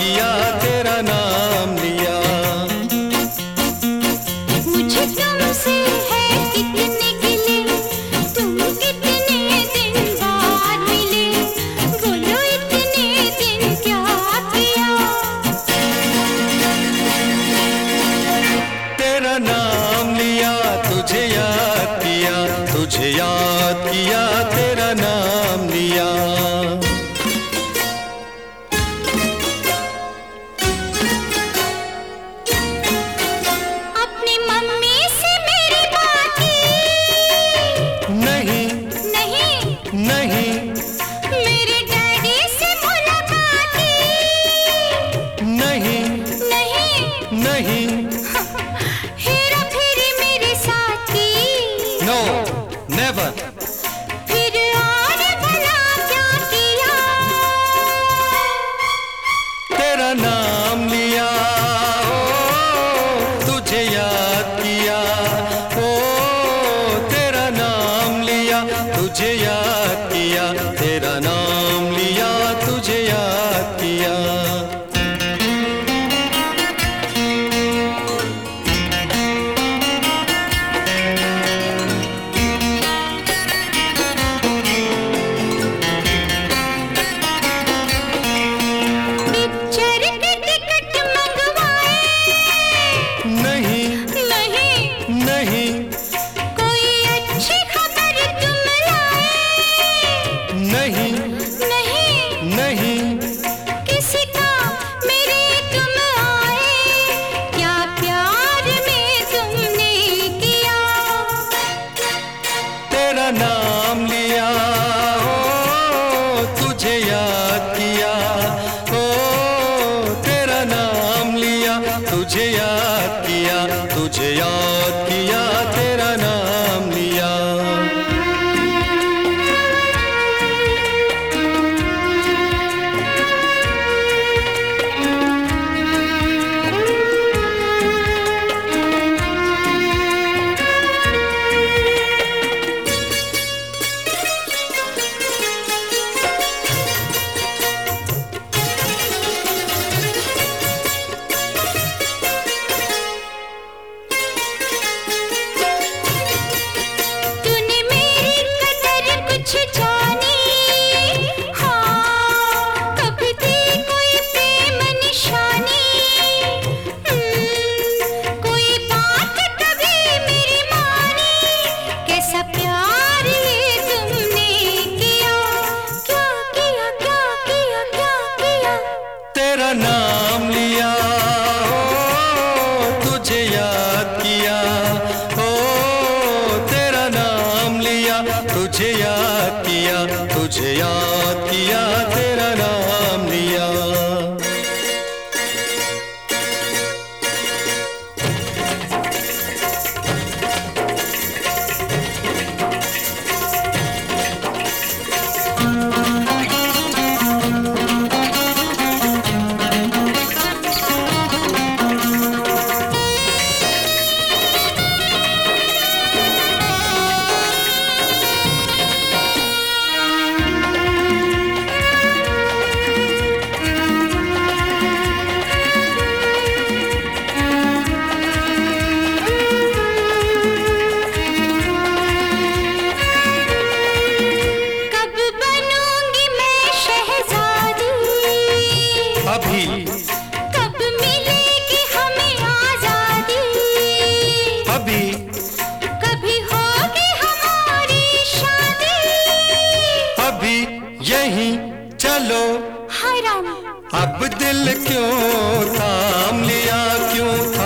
किया, तेरा नाम लिया। मुझे तुमसे है कितने गिले, तुम कितने दिन बाद मिले, बोलो इतने दिन क्या किया। तेरा नाम लिया, तुझे याद किया, तुझे याद किया, तेरा नाम लिया। अपनी मम्मी से मेरी बात की, नहीं नहीं नहीं मेरे डैडी से मुलाकात की, नहीं नहीं नहीं हेरा फेरी मेरे साथ की, नो नेवर। फिर और भला क्या किया। तेरा नाम लिया, ओ तुझे याद किया, ओ तेरा नाम लिया, तुझे याद किया, तेरा नाम लिया, तुझे याद किया। पिक्चर के टिकट मंगवाए, नहीं नहीं नहीं कोई अच्छी खबर तुम लाए, नहीं नहीं नहीं किसी का मेरे तुम आए, क्या प्यार में तुमने किया। तेरा नाम लिया, ओ तुझे याद किया, ओ तेरा नाम लिया, तुझे याद किया, तुझे याद किया, तेरा नाम लिया। तूने मेरी कदर कुछ जानी, हाँ कभी थी कोई प्रेम निशानी, कोई बात कभी मेरी मानी, कैसा प्यार ये तुमने किया। क्या किया, क्या किया, क्या किया। तेरा नाम लिया, ओ तुझे याद किया, ओ तेरा नाम लिया, तुझे याद किया, तुझे याद किया, तेरा नाम लिया। कब बनूंगी मैं शहजादी, अभी कब मिलेगी हमें आजादी, अभी कभी होगी हमारी शादी। अभी यहीं चलो, हराम अब दिल क्यों थाम लिया, क्यों